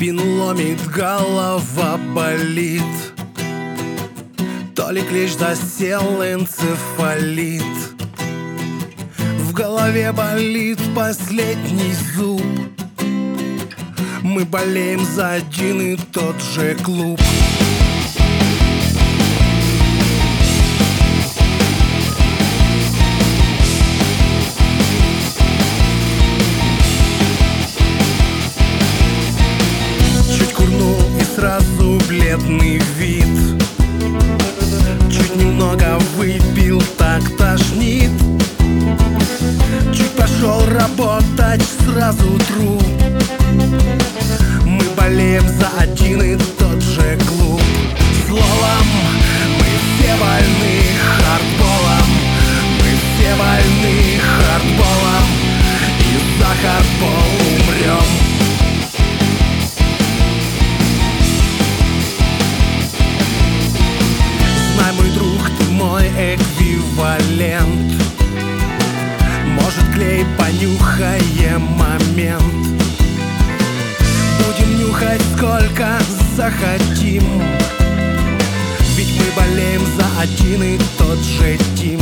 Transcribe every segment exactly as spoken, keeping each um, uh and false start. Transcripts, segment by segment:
Спину ломит, голова болит. То ли клещ засел, энцефалит. В голове болит последний зуб. Мы болеем за один и тот же клуб. Чуть курнул и сразу бледный вид. Чуть немного выпил, так тошнит. Чуть пошел работать, сразу труп. Мы болеем за один и тот же клуб. Словом, мы все больны хардболом. Мы все больны хардболом. И за хардбол умрем. Знай, мой друг, ты мой эквивалент. Может, клей, понюхаем момент. Будем нюхать сколько захотим. Ведь мы болеем за один и тот же тим.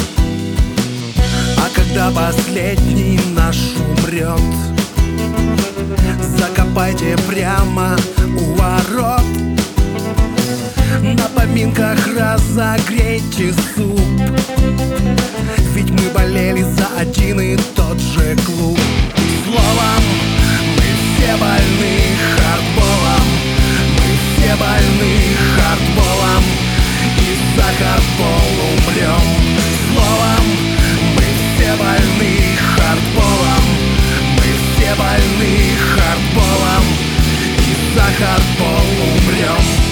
А когда последний наш умрет, закопайте прямо у ворот. На поминках разогрейте суп. Ведь мы болели за один и тот же клуб. Словом, мы все больны хардболом. Мы все больны хардболом. И за хардбол умрем. Словом, мы все больны хардболом. Мы все больны хардболом. И за хардбол умрем.